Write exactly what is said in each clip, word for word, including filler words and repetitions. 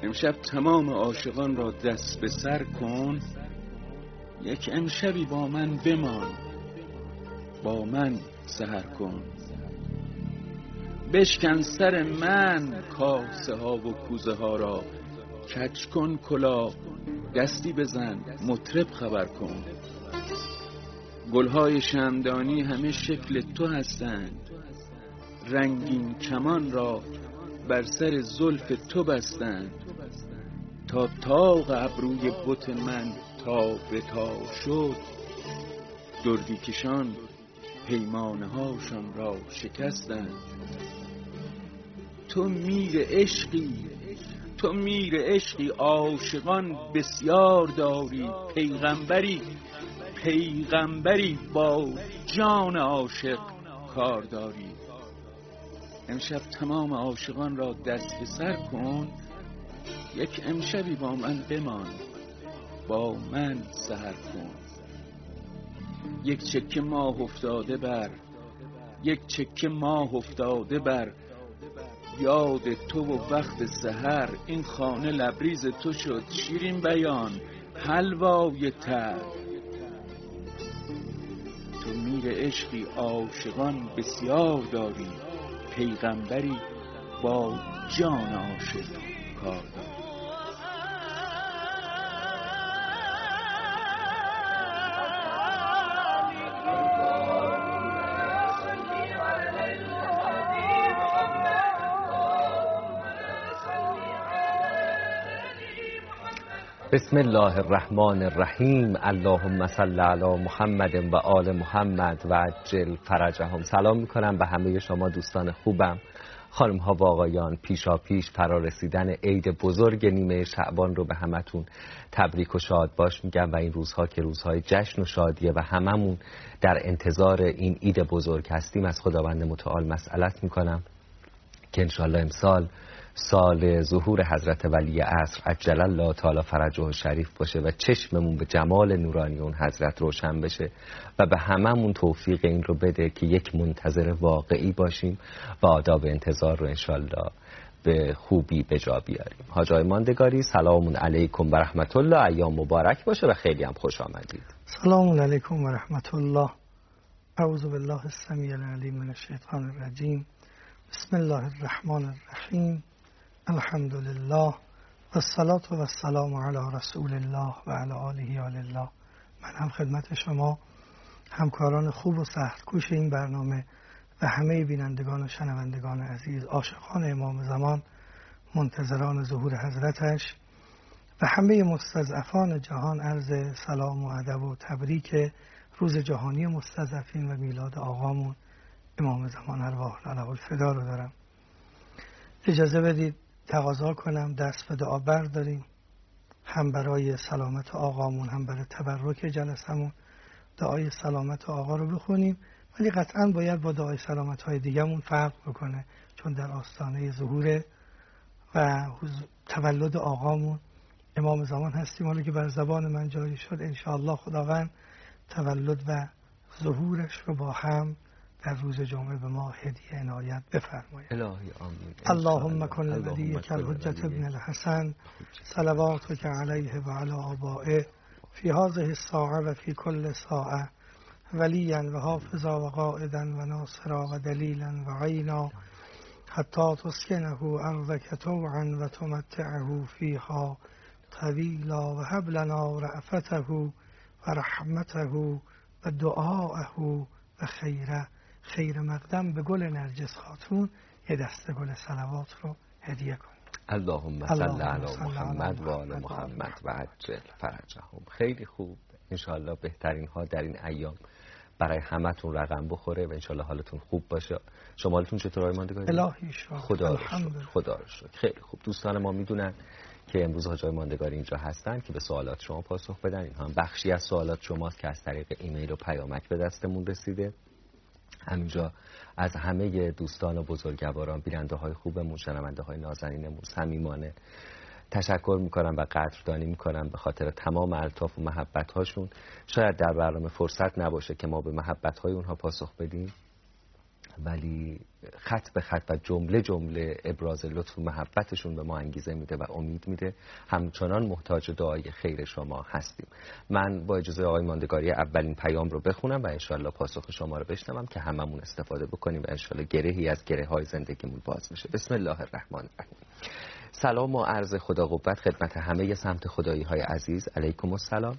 امشب تمام عاشقان را دست به سر کن، یک امشبی با من بمان، با من سحر کن. بشکن سر من کاسه ها و کوزه ها را، کج کن کلاه، دستی بزن، مطرب خبر کن. گلهای شمدانی همه شکل تو هستند، رنگین کمان را بر سر زلف تو بستند. تا طاق ابروی بت من تا به تا شد، دردی کشان پیمانه هاشان را شکستند. تو میر عشقی، تو میر عشقی، عاشقان بسیار داری. پیغمبری، پیغمبری با جان عاشق کار داری. امشب تمام عاشقان را دست به سر کن، یک امشبی با من بمان، با من سحر کن. یک چکه ماه افتاده بر، یک چکه ماه افتاده بر یاد تو و وقت سحر. این خانه لبریز تو شد شیرین بیان، حلوای تر. تو میر عشقی، عاشقان بسیار داری. پیغمبری با جان عاشق کار داری. بسم الله الرحمن الرحیم. اللهم صل علی محمد و آل محمد و عجل فرجهم. سلام میکنم به همه شما دوستان خوبم، خانم ها و آقایان. پیشا پیش فرا رسیدن عید بزرگ نیمه شعبان رو به همتون تبریک و شاد باش میگم و این روزها که روزهای جشن و شادیه و هممون در انتظار این عید بزرگ هستیم، از خداوند متعال مسئلت میکنم که انشالله امسال سال ظهور حضرت ولی عصر عجل الله تعالی فرجه شریف باشه و چشممون به جمال نورانی اون حضرت روشن بشه و به هممون توفیق این رو بده که یک منتظر واقعی باشیم و آداب انتظار رو انشالله به خوبی به جا بیاریم. حاجای ماندگاری، سلام علیکم و رحمت الله. ایام مبارک باشه و خیلی هم خوش آمدید. سلام علیکم و رحمت الله. اعوذ بالله السمیع العلیم من الشیطان الرجیم. بسم الله الرحمن الرحیم. الحمد لله و الصلاة و السلام علی رسول الله و علی آله آل الله. من هم خدمت شما همکاران خوب و سخت‌کوش این برنامه و همه بینندگان و شنوندگان عزیز، عاشقان امام زمان، منتظران ظهور حضرتش و همه مستضعفان جهان عرض سلام و ادب و تبریک روز جهانی مستضعفین و میلاد آقامون امام زمان ارواح له الفدا رو دارم. اجازه بدید تقاضا کنم دست به دعا برداریم، هم برای سلامت آقامون هم برای تبرک جلسمون دعای سلامت آقا رو بخونیم، ولی قطعا باید با دعای سلامت های دیگه‌مون فرق بکنه، چون در آستانه ظهور و تولد آقامون امام زمان هستیم. حالا که بر زبان من جاری شد انشاءالله خداوند تولد و ظهورش رو با هم در روز جمعه به ما هدیه عنایت بفرمایید. الهی آمین. اللهم کن لولیک الحجة ابن الحسن صلواتک علیه و علی آبائه فی هذه الساعه و فی کل ساعه ولیا و حافظا و قائدا و ناصرا و دلیلا و عینا حتی تسکنه ارضک طوعا و تمتعه فیها طویلا و هب لنا رأفته و رحمته و دعاءه و خیره. خیر مقدم به گل نرجس خاتون یه دسته گل صلوات رو هدیه کنید. اللهم صل علی محمد و آل محمد و عجل فرجهم. خیلی خوب. انشالله بهترین ها در این ایام برای همتون رقم بخوره و انشالله حالتون خوب باشه. شما حالتون چطور آقای ماندگاری؟ الهی شکر. خدا رو شکر. خدا رو شکر. خیلی خوب. دوستان ما میدونن که امروز حاجای ماندگاری اینجا هستن که به سوالات شما پاسخ بدن. اینها هم بخشی از سوالات شماست که از طریق ایمیل و پیامک به دستمون رسیده. همینجا از همه دوستان و بزرگواران، بیننده های خوبمون، شنونده های نازنینمون صمیمانه تشکر میکنم و قدردانی میکنم به خاطر تمام الطاف و محبت هاشون. شاید در برنامه فرصت نباشه که ما به محبت های اونها پاسخ بدیم، ولی خط به خط و جمله جمله ابراز لطف و محبتشون به ما انگیزه میده و امید میده. همچنان محتاج دعای خیر شما هستیم. من با اجازه آقای ماندگاری اولین پیام رو بخونم و انشالله پاسخ شما رو بشنوم که هممون استفاده بکنیم و انشالله گرهی از گره های زندگیمون باز میشه. بسم الله الرحمن الرحیم. سلام و عرض خدا قوت خدمت همه سمت خدایی های عزیز. علیکم السلام.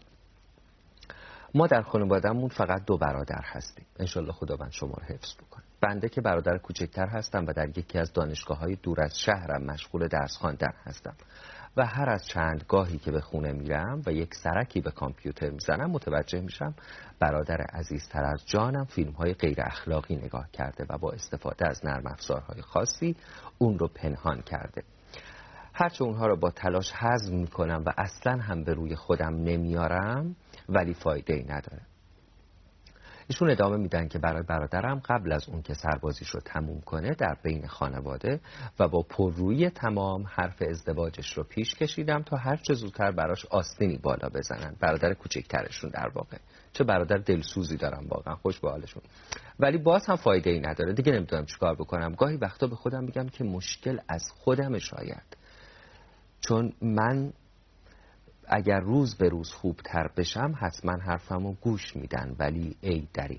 ما در خانواده‌مون فقط دو برادر هستیم. انشالله خداوند شما رو حفظ بکنه. بنده که برادر کوچکتر هستم و در یکی از دانشگاه‌های دور از شهرم مشغول درس خواندن هستم و هر از چند گاهی که به خونه میرم و یک سرکی به کامپیوتر میزنم متوجه میشم برادر عزیزتر از جانم فیلم‌های غیر اخلاقی نگاه کرده و با استفاده از نرم افزارهای خاصی اون رو پنهان کرده. هرچه اونها رو با تلاش هضم میکنم و اصلا هم به روی خودم نمیارم ولی فایده ای نداره. ایشون ادامه میدن که برای برادرم قبل از اون که سربازیش رو تموم کنه در بین خانواده و با پررویی تمام حرف ازدواجش رو پیش کشیدم تا هر چه زودتر براش آستینی بالا بزنن. برادر کوچکترشون در واقع. چه برادر دلسوزی دارم واقعا، خوش به حالشون. ولی باز هم فایده ای نداره. دیگه نمیدونم چیکار بکنم. گاهی وقتا به خودم میگم که مشکل از خودم شاید، چون من اگر روز به روز خوبتر بشم حتما حرفمو گوش میدن، ولی ای دریغ.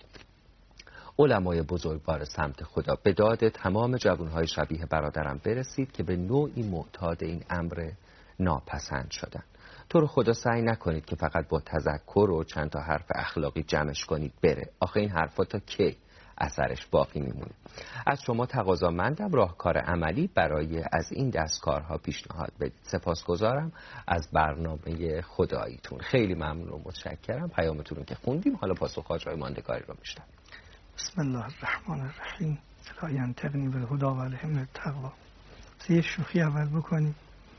علمای بزرگوار سمت خدا به داد تمام جوانهای شبیه برادرم برسید که به نوعی معتاد این امر ناپسند شدن. تو رو خدا سعی نکنید که فقط با تذکر و چند تا حرف اخلاقی جمعش کنید بره. آخه این حرفا تا کی اثرش باقی میمونه؟ از شما تقاضامندم راهکار عملی برای از این دستکارها پیشنهاد بدید. سپاسگزارم از برنامه خداییتون. خیلی ممنون و متشکرم. پیامتون رو که خوندیم، حالا پاسخ آقای ماندگاری رو میشنویم. بسم الله الرحمن الرحیم. لا ینتقنی بالهدی و الهم التقوا. یه شوخی اول بکنیم.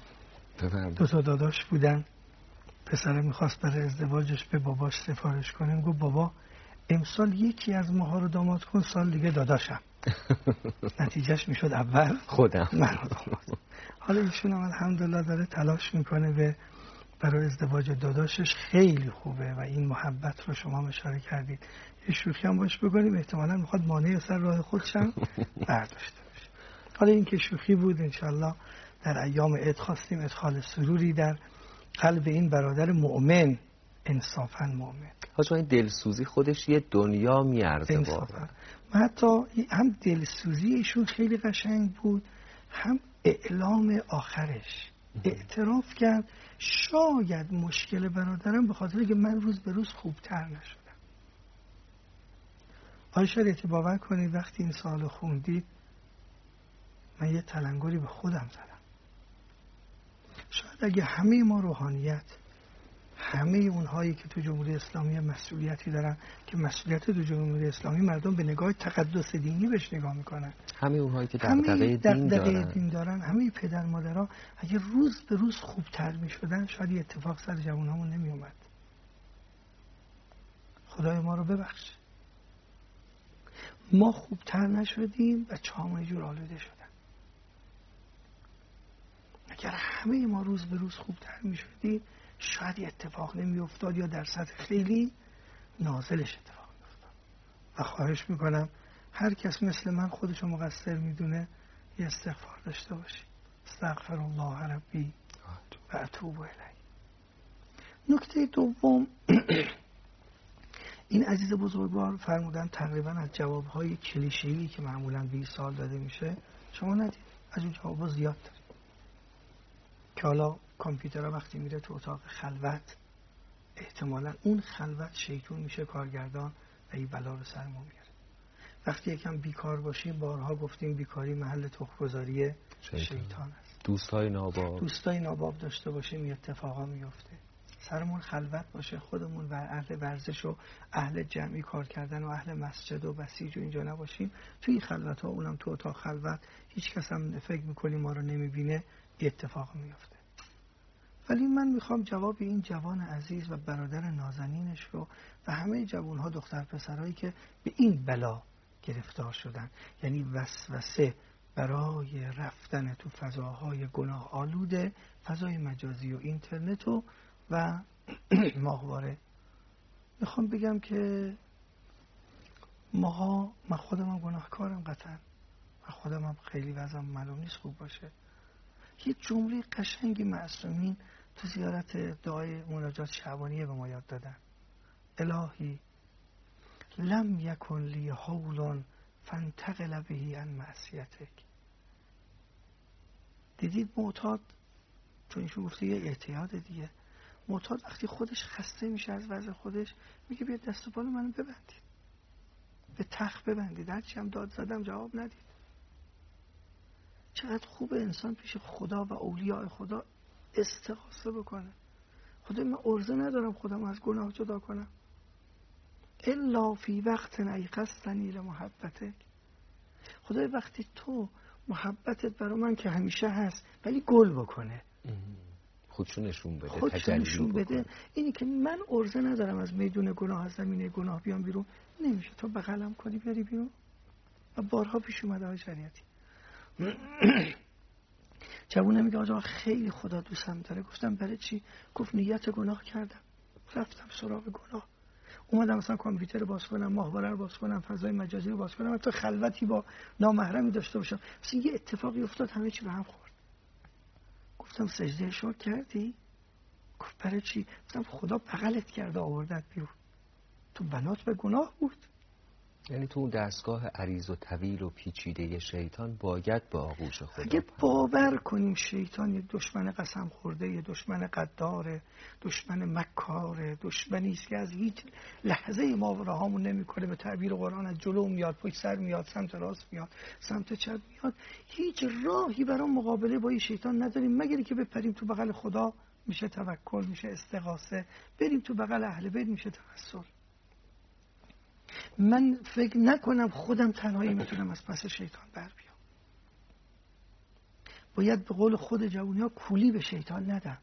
دو تا داداش بودن، پسره میخواست برای ازدواجش به باباش سفارش کنه. گفت بابا امسال یکی از ماها رو داماد کن، سال دیگه داداشم. نتیجهش میشد اول خودم من رو داماد. حالا ایشون هم الحمدلله داره تلاش میکنه به برای ازدواج داداشش. خیلی خوبه و این محبت رو شما اشاره کردید. یه شوخی هم باش بکنیم، احتمالاً میخواد مانع سر راه خودشم برداشته بشه. حالا این که شوخی بود، انشالله در ایام عید خواستیم ادخال سروری در قلب این برادر مؤمن، انصافاً مؤمن. حاجا این دلسوزی خودش یه دنیا میارزه واقعا. حتی هم دلسوزی ایشون خیلی قشنگ بود، هم اعلام آخرش اعتراف کرد شاید مشکل برادرم به خاطر که من روز به روز خوبتر نشدم. آیا شاید باور کنید وقتی این سوال خوندید من یه تلنگری به خودم زدم. شاید اگه همه ما روحانیت، همه اونهایی که تو جمهوری اسلامی مسئولیتی دارن، که مسئولیت تو جمهوری اسلامی مردم به نگاه تقدس دینی بهش نگاه میکنن، همه اونهایی که دغدغه دین دارن. دین دارن همه پدر مادرها اگه روز به روز خوبتر میشدن شاید یه اتفاق سر جوانامون نمیومد. خدای ما رو ببخش. ما خوبتر نشدیم و چه‌ها جور آلوده شدن. اگر همه ما روز به روز خوبتر میشدیم شاید اتفاق نمی افتاد یا در سطح خیلی نازلش اتفاق می افتاد. و خواهش میکنم هر کس مثل من خودشو مقصر میدونه یه استغفار داشته باشی. استغفر الله ربی و اتوب الیه. نکته دوم، این عزیز بزرگوار فرمودن تقریبا از جوابهای کلیشه‌ای که معمولا بیست سال داده میشه شما ندید. از اون جوابا زیاد دارید که حالا کامپیوترها وقتی میره تو اتاق خلوت احتمالا اون خلوت شیطون میشه کارگردان و این بلا رو سر ما میاره. وقتی یکم بیکار باشیم، بارها گفتیم بیکاری محل تخم‌گذاری شیطان. شیطان است. دوستای ناباب دوستای ناباب داشته باشیم این اتفاقا میفته. سرمون خلوت باشه، خودمون و اهل ورزش و اهل جمعی کار کردن و اهل مسجد و بسیج و اینجا نباشیم، تو این خلوت ها، اونم تو اتاق خلوت، هیچ کس هم فکر میکنیم ما رو نمیبینه، این اتفاق میفته. ولی من میخوام جواب این جوان عزیز و برادر نازنینش رو و همه جوانها دختر پسرهایی که به این بلا گرفتار شدن، یعنی وسوسه برای رفتن تو فضاهای گناه آلوده، فضای مجازی و اینترنت و و ماهواره، میخوام بگم که ماها، من خودم هم گناهکارم قطعا، من خودم هم خیلی وضعم معلوم نیست خوب باشه. یه جمله قشنگی معصومین تو زیارت دعای مناجات شعبانیه به ما یاد دادن: الهی لم یکن لی حول فانتقل بهی عن معصیتک. دیدید معتاد، چون ایشون گفته یه اعتیاد دیگه، معتاد وقتی خودش خسته میشه از وضع خودش میگه بیاد دست و پا منو ببندید، به تخت ببندید، هرچی هم داد زدم جواب ندید. چقدر خوب انسان پیش خدا و اولیاء خدا استغاثه بکنه. خدا من عرضه ندارم خودم از گناه جدا کنم، الا فی وقت ایقظتنی لمحبتک. خدای وقتی تو محبتت برای من که همیشه هست ولی گل بکنه، خودشو نشون بده، خودشو نشون بده. اینی که من عرضه ندارم از میدون گناه، از زمینه گناه بیام بیرون، نمیشه. تو بغلم کنی بیاری بیرون. و بارها پیش اومده های شریعتی جوونه میگه آقا خیلی خدا دوستم داره. گفتم برای چی؟ گفت نیت گناه کردم، رفتم سراغ گناه، اومدم مثلا کامپیوتر باز کنم، ماهواره رو باز کنم، فضای مجازی رو باز کنم، حتی خلوتی با نامحرمی داشته باشم. مثلا یه اتفاقی افتاد همه چی به هم خورد. گفتم سجده شکر کردی؟ گفت برای چی؟ گفتم خدا بغلت کرده آوردت بیرون، تو بنات به گناه بود. یعنی تو اون دستگاه عریض و طویل و پیچیده شیطان باید به آغوش خدا. اگه باور کنیم شیطان یه دشمن قسم خورده، یه دشمن غداره، دشمن مکاره، دشمنی است که از هیچ لحظه ما رهامون نمیکنه، به تعبیر قرآن از جلو میاد، پشت سر میاد، سمت راست میاد، سمت چپ میاد، هیچ راهی برای مقابله با این شیطان نداریم مگر که بپریم تو بغل خدا، میشه توکل، میشه استغاثه، بریم تو بغل اهل بیت، میشه توسل. من فکر نکنم خودم تنهایی میتونم از پس شیطان بر بیام. باید به قول خود جوونی ها کولی به شیطان ندم.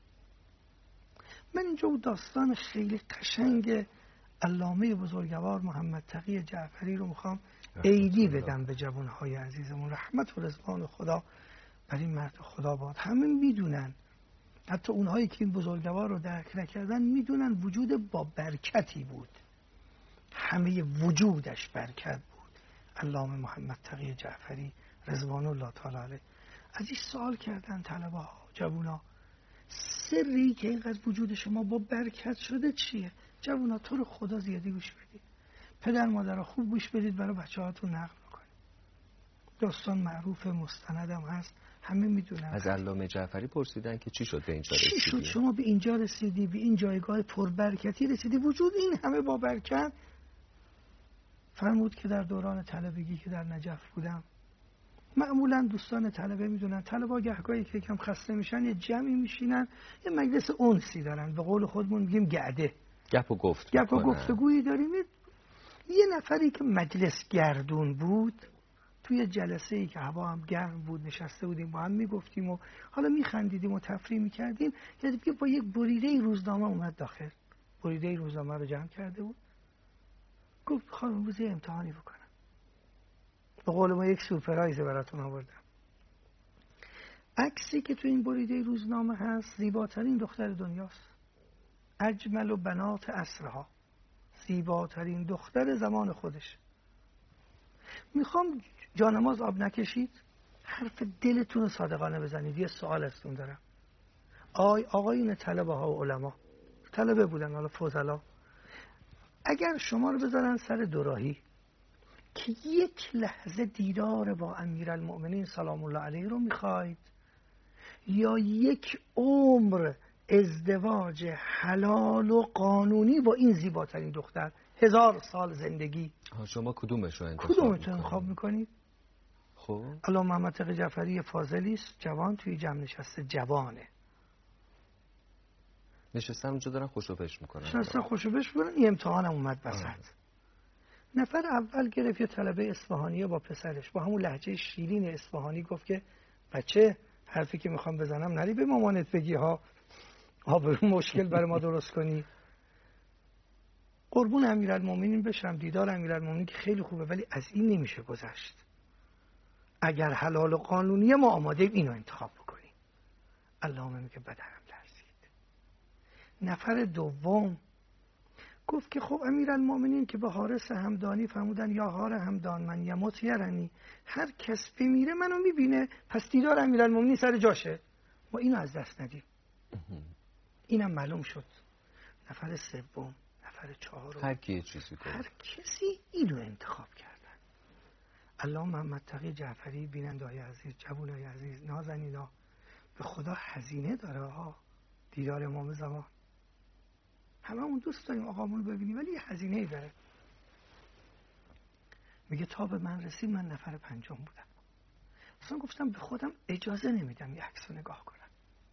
من اینجا داستان خیلی قشنگ علامه بزرگوار محمد تقی جعفری رو میخوام عیدی بدم به جوانهای عزیزمون. رحمت و رضوان خدا بر این مرد خدا باد. همه میدونن، حتی اونهایی که این بزرگوار رو درک نکردن میدونن وجود با برکتی بود، همه وجودش برکت بود. علامه محمد تقی جعفری رضوان الله تعالی علیه از این سوال کردن طلبه ها، جوونا، سری که اینقدر وجود شما با برکت شده چیه؟ جوونا تو رو خدا زیادی گوش بدید، پدر مادرها خوب گوش بدید، برای بچه هاتون نقل کنید. داستان معروف مستندم هست، همه میدونن. از علامه جعفری پرسیدن که چی شد به اینجا رسیدی؟ چی شد شما به اینجا رسیدی، به این جایگاه پربرکتی رسیدی، وجود این همه با برکت؟ فرمود که در دوران طلبگی که در نجف بودم، معمولا دوستان طلبه میدونن طلبه گهگاهی که یکم خسته میشن یه جمعی میشینن، یه مجلس انسی دارن، به قول خودمون میگیم گعده، گپ و گفت گپ و گفتگویی داریم. یه نفری که مجلس گردون بود، توی جلسه ای که هوا هم گرم بود نشسته بودیم، با هم میگفتیم و حالا میخندیدیم و تفریح میکردیم، یعنی با یک بریده روزنامه اومد داخل، بریده روزنامه رو جمع کرده بود، گفت خانم امروز یه امتحانی بکنم، به قول ما یک سورپرایز براتون آوردم. عکسی که تو این بریده روزنامه هست زیباترین دختر دنیاست، اجمل و بنات عصرها، زیباترین دختر زمان خودش. میخوام جانماز آب نکشید، حرف دلتون رو صادقانه بزنید. یه سوال ازتون دارم. آی آقایون طلبه ها و علما، طلبه بودن حالا فضلا، اگر شما رو بذارن سر دوراهی که یک لحظه دیدار با امیرالمؤمنین سلام الله علیه رو میخواید، یا یک عمر ازدواج حلال و قانونی با این زیباترین دختر، هزار سال زندگی، شما کدومش رو انتخاب کدومتون انتخاب میکنید؟ خب علامه محمد تقی جعفری فاضلی است، جوان، توی جمع نشسته، جوانه، نشستن اونجا دارن خوشوبش میکنن، نشستن خوشوبش میکنن. یه امتحانم اومد وسط. نفر اول گرفت، یه طلبه اصفهانی با پسرش با همون لهجه شیرین اصفهانی گفت که بچه حرفی که میخوام بزنم نری به مامانت بگی ها، آبرو مشکل برای ما درست کنی. قربون امیرالمومنین بشم، دیدار امیرالمومنین که خیلی خوبه، ولی از این نمیشه گذشت. اگر حلال و قانونیه ما آماده اینو انتخاب بکنیم. علامه میگه بدنم لرزید. نفر دوم گفت که خب امیرالمؤمنین که به حارس همدانی فرمودن یا حار همدان من یموت یرنی، هر کس بمیره منو میبینه، پس دیدار امیرالمؤمنین سر جاشه، ما اینو از دست ندیم. اینم معلوم شد. نفر سوم، نفر چهارم، هر کی چیزی کنه، هر کسی اینو انتخاب کردن. الله محمد تقی جعفری بیننده‌های عزیز، جوانای عزیز، نازنینا، به خدا هزینه داره ها دیدار امام زمان. هممون دوست داریم آقامون رو ببینیم، ولی یه هزینه‌ای داره. میگه تا به من رسید من نفر پنجم بودم. اصلا گفتم به خودم اجازه نمیدم یه عکس رو نگاه کنم،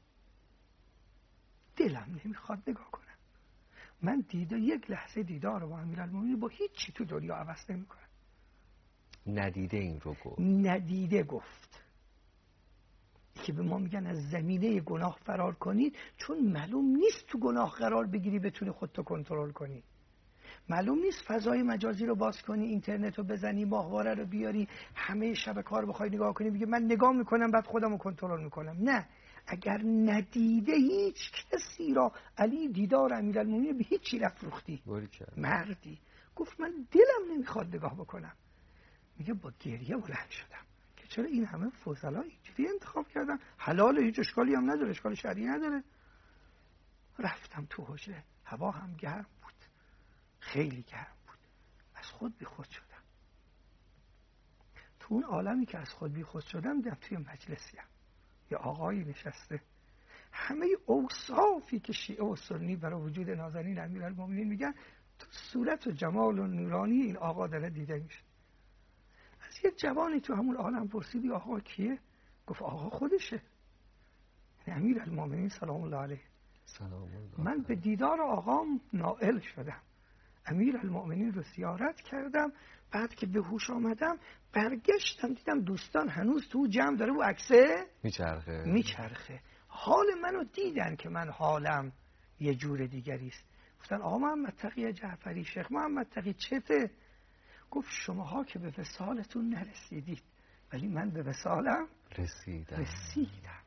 دلم نمیخواد نگاه کنم. من دیده یک لحظه دیدار با امیرالمومنین با هیچ چی تو دنیا عوض نمیکنم. ندیده این رو گفت. ندیده گفت که به ما میگن از زمینه گناه فرار کنید، چون معلوم نیست تو گناه قرار بگیری بتونی خودتو کنترل کنی. معلوم نیست فضای مجازی رو باز کنی، اینترنت رو بزنی، ماهواره رو بیاری، همه شبکه‌ها رو بخوای نگاه کنی، بگی من نگاه میکنم بعد خودم رو کنترل میکنم. نه، اگر ندیده هیچ کسی را علی دیدار امیرالمومنین به هیچی نفروختی. مردی گفت من دلم نمیخواد نگاه بکنم. میگه با گریه بلند شدم که چرا این همه فضلا اینجوری انتخاب کردن، حلال، هیچ اشکالی هم نداره، اشکال شرعی نداره. رفتم تو حجره، هوا هم گرم بود، خیلی گرم بود، از خود بی خود شدم. تو اون عالمی که از خود بی خود شدم دیدم توی مجلسیم یه آقایی نشسته، همه اوصافی که شیعه و سنی برای وجود نازنین امیرالمومنین میگن تو صورت و جمال و نورانی این آقا داره دیده میشه. از یه جوانی تو همون عالم پرسیدی آقا کیه؟ گفت آقا خودشه، امیرالمومنین سلام الله علیه. سلام الله. من به دیدار آقام نائل شدم، امیرالمومنین رو زیارت کردم. بعد که به هوش آمدم برگشتم دیدم دوستان هنوز تو جمع داره و عکسه میچرخه میچرخه حال منو دیدن که من حالم یه جور دیگری است. گفتن آقا محمد تقی جعفری، شیخ محمد تقی چته؟ گفت شماها که به وصالتون نرسیدید، ولی من به وصالم رسیدم رسیدم.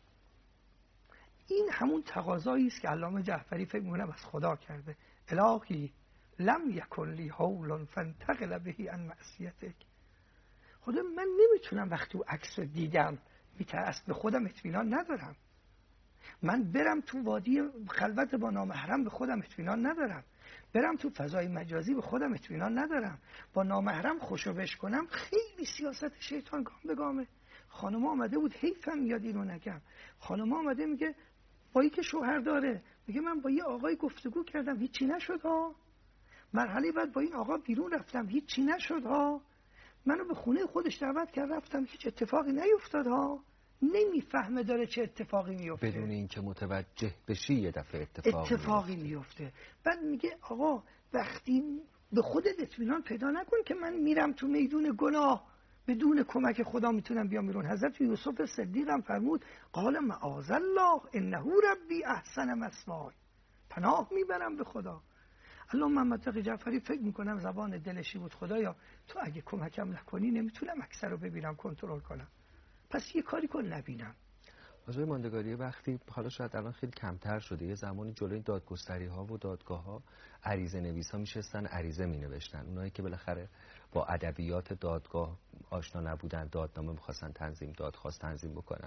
این همون تقاضایی است که علامه جعفری فکر می‌کنم از خدا کرده. الهی لم یکن لی حول فانتقل بهی عن معصیتک. خدا من نمیتونم وقتی او عکس رو دیدم میترس به خودم اطمینان ندارم. من برم تو وادی خلوت با نامحرم به خودم اطمینان ندارم. برم تو فضای مجازی به خودم اطمینان ندارم. با نامحرم خوشو بش کنم خیلی سیاست شیطان گام به گامه. خانم آمده بود، حیفم میاد اینو نگم، خانم آمده میگه با که شوهر داره، میگه من با یه آقای گفتگو کردم هیچی نشد ها، مرحله بعد با این آقا بیرون رفتم هیچی نشد ها، منو به خونه خودش دعوت کرد رفتم هیچ اتفاقی نیفتاد ها. نمیفهمه داره چه اتفاقی میفته، بدون اینکه متوجه بشی یه دفعه اتفاقی, اتفاقی میفته. بعد میگه آقا وقتی به خودت اطمینان پیدا نکن که من میرم تو میدون گناه بدون کمک خدا میتونم بیام بیرون. حضرت یوسف صدیق هم فرمود قال معاذ الله انه ربی احسن مثوای، پناه میبرم به خدا. علامه محمد تقی جعفری فکر میکنم زبان دلشی بود، خدایا تو اگه کمکم نکنی نمیتونم اکثر رو ببینم کنترل کنم، پس یه کاری کن نبینم. آقای ماندگاری وقتی حالا شاید الان خیلی کمتر شده، یه زمانی جلوی دادگستری ها و دادگاه ها عریضه نویسا میشستن عریضه می نوشتن، اونایی که بالاخره با ادبیات دادگاه آشنا نبودن دادنامه میخواستن تنظیم دادخواست تنظیم بکنن.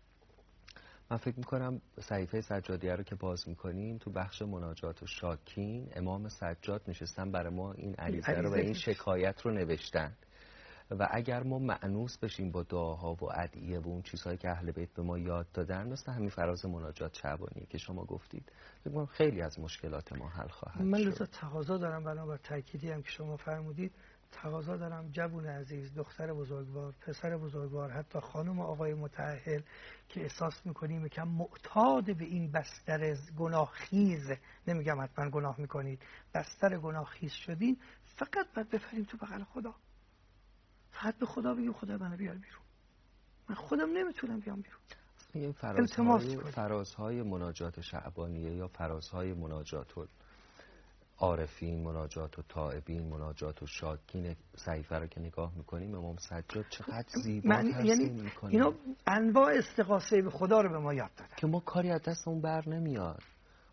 من فکر میکنم صحیفه سجادیه رو که باز میکنیم تو بخش مناجات و شاکین امام سجاد نشستن برای ما این عریضه رو و این شکایت رو نوشتن و اگر ما مأنوس بشیم با دعاها و ادعیه و اون چیزهایی که اهل بیت به ما یاد دادن، مثل همین فراز مناجات شعبانیه که شما گفتید، فکر کنم خیلی از مشکلات ما حل خواهد من شد. لذا تقاضا دارم بنابر تأکیدی هم که شما فرمودید، تقاضا دارم جوون عزیز، دختر بزرگوار، پسر بزرگوار، حتی خانم و آقای متأهل که احساس میکنیم که معتاد به این بستر گناهخیز، نمیگم حتما گناه میکنید، بستر گناهخیز شدین، فقط باید بفریم تو بغل خدا، فقط به خدا بگیم خدا منو بیار بیرون، من خودم نمیتونم بیام بیرون. این فرازهای, فرازهای مناجات شعبانیه یا فرازهای مناجات عارفین، مناجات و تائبین، مناجات و شاکین صحیفه رو که نگاه میکنیم امام سجاد چقدر زیبا ترسیم میکنه. اینا انواع استغاثه به خدا رو به ما یاد دادن که ما کاری از دست اون بر نمیاد.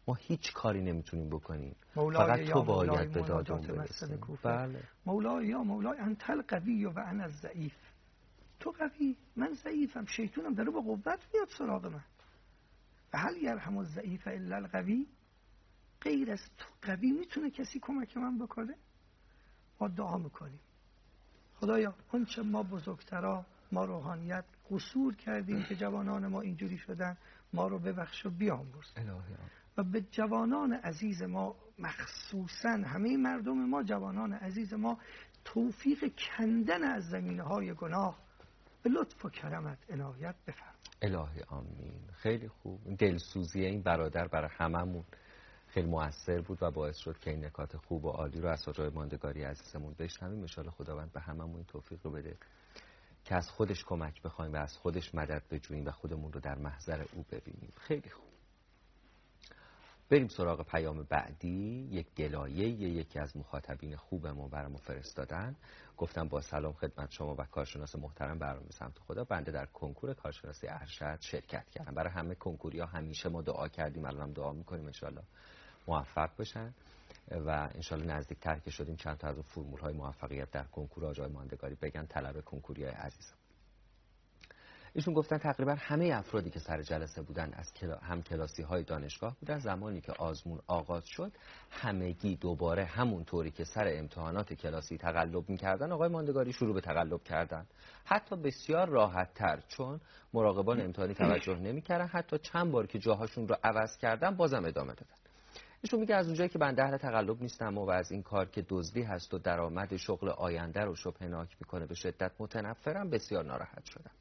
ما هیچ کاری نمیتونیم بکنیم، فقط تو باید به دادمون برسی. بله. مولای یا مولای انت القوی و انا الضعیف. تو قوی، من ضعیفم، شیطانم داره با قوت میاد سراغ من. و هل یرحم الضعیف الا القوی؟ غیر از تو قوی میتونه کسی کمک من بکنه؟ ما دعا میکنیم خدایا آنچه ما بزرگترا، ما روحانیت قصور کردیم که جوانان ما اینجوری شدن، ما رو ببخش و بیامرز. و به جوانان عزیز ما، مخصوصا همه مردم ما، جوانان عزیز ما، توفیق کندن از زمینه های گناه به لطف و کرمت عنایت بفرما. الهی آمین. خیلی خوب. دلسوزی این برادر برای هممون خیلی مؤثر بود و باعث شد که این نکات خوب و عالی رو از حضرت ماندگاری عزیزمون بشنویم. ان شاءالله خداوند به هممون این توفیق رو بده که از خودش کمک بخوایم و از خودش مدد بجوییم و خودمون رو در محضر او ببینیم. خیلی خوب. بریم سراغ پیام بعدی. یک گلایه یکی از مخاطبین خوبمون برامون فرستادن. گفتم با سلام خدمت شما و کارشناس محترم برنامه سمت خدا. بنده در کنکور کارشناسی ارشد شرکت کردم. برای همه کنکوریا همیشه ما دعا کردیم، الان دعا میکنیم ان شاءالله موفق بشن و ان شاءالله نزدیک‌تر که شدیم چند تا از اون فرمول‌های موفقیت در کنکور آجای ماندگاری بگن طلب کنکوریای عزیزم. ایشون گفتن تقریبا همه افرادی که سر جلسه بودن از هم کلاسی های دانشگاه بودن. زمانی که آزمون آغاز شد همگی دوباره همون طوری که سر امتحانات کلاسی تقلب می‌کردن آقای ماندگاری شروع به تقلب کردن، حتی بسیار راحت تر، چون مراقبان امتحانی توجه نمی‌کردن. حتی چند بار که جاهاشون رو عوض کردن بازم ادامه دادن. ایشون میگه از اونجایی که بنده اهل تقلب نیستم و از این کار که دزدی هست و درآمد شغل آینده رو شبهناک می‌کنه به شدت متنفرم، بسیار ناراحت شدم.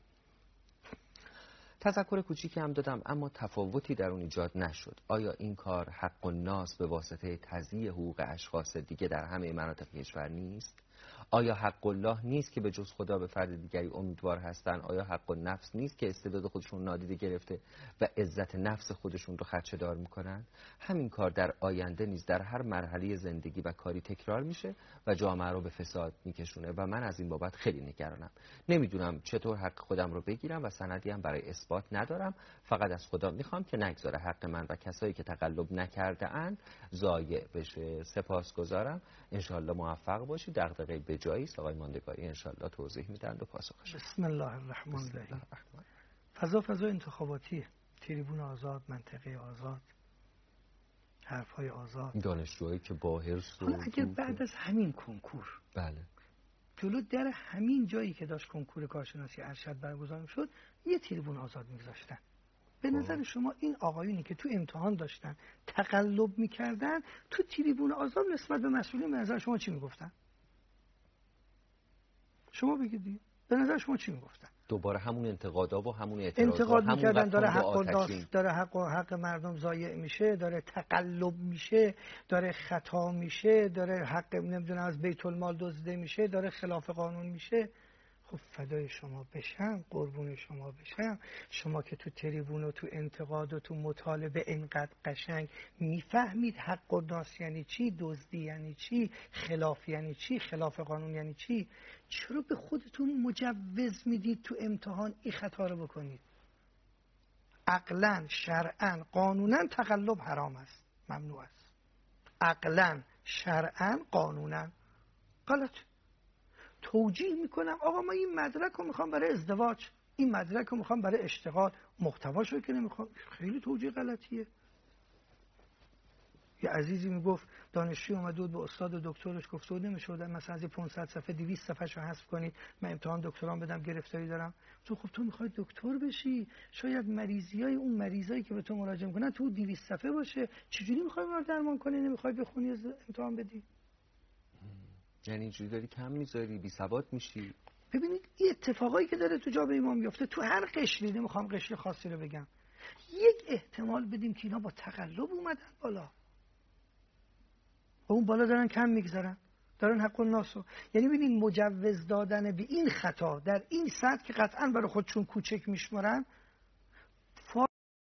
تذکر کوچیکی هم دادم اما تفاوتی در اون ایجاد نشد. آیا این کار حق الناس به واسطه تضییع حقوق اشخاص دیگه در همه مناطق کشور نیست؟ آیا حق الله نیست که به جز خدا به فرد دیگری امیدوار هستن؟ آیا حق النفس نیست که استعداد خودشون نادیده گرفته و عزت نفس خودشون رو خدشه‌دار میکنن؟ همین کار در آینده نیز در هر مرحله زندگی و کاری تکرار میشه و جامعه رو به فساد میکشونه و من از این بابت خیلی نگرانم. نمیدونم چطور حق خودم رو بگیرم و سندی هم برای اثبات ندارم. فقط از خدا میخوام که نگذاره حق من و کسایی که تقلب نکرده اند ضایع بشه. سپاسگزارم. انشالله موفق باشی. دغدغه به جایی است. آقای ماندگاری انشالله توضیح میدن و پاسخش. بسم الله الرحمن الرحیم. فضا فضا انتخاباتی، تریبون آزاد، منطقه آزاد، حرفای آزاد، دانشجوهایی که با حرص و اگر بعد از همین کنکور بله جلو در همین جایی که داشت کنکور کارشناسی ارشد برگزار شد یه تریبون آزاد می‌گذاشتن، به نظر شما این آقایونی که تو امتحان داشتن تقلب می‌کردن تو تریبون آزاد نسبت به مسئولین به نظر شما چی می‌گفتن؟ شما بگید به نظر شما چی میگفتن؟ دوباره همون انتقادا و همون اعتراضا، انتقاد میکردن داره حق و داست، داره حق و حق مردم ضایع میشه، داره تقلب میشه، داره خطا میشه، داره حق نمیدونم از بیت المال دزدیده میشه، داره خلاف قانون میشه. خب فدای شما بشم، قربون شما بشم، شما که تو تریبون و تو انتقاد و تو مطالبه اینقدر قشنگ میفهمید حق و داست یعنی چی، دزدی یعنی چی، خلاف یعنی چی، خلاف قانون یعنی چی، چرا به خودتون مجوز میدید تو امتحان این خطا رو بکنید؟ عقلاً، شرعاً، قانوناً تقلب حرام است، ممنوع است. عقلاً، شرعاً، قانوناً غلط. توجیه میکنم آقا ما این مدرک رو میخوام برای ازدواج، این مدرک رو میخوام برای اشتغال، محتواش رو که نمیخوام. خیلی توجیه غلطیه. یه عزیزی میگفت دانشجوی اومده بود به استاد و دکترش گفته بود نمیشه مثلا از پانصد صفحه دویست صفحه رو حذف کنید، من امتحان دکترام بدم گرفتاری دارم. تو خب تو میخوای دکتر بشی، شاید مریضیای اون مریضایی که به تو مراجعه میکنن تو دویست صفحه باشه، چجوری میخوای اون رو درمان کنی نمیخوای بخونی امتحان بدی؟ یعنی اینجوری داری کم میذاری، بی ثبات میشی. ببینید این اتفاقایی که داره تو جامعه ما میفته تو هر قشری، نمیخوام قشر خاصی رو بگم، یک احتمال بدیم که اینا با تقلب اومدن بالا و اون بالا دارن کم میگذارن، دارن حق الناسو. یعنی ببینید مجوز دادن به این خطا در این سطح که قطعا برای خودشون کوچک میشمارن فا...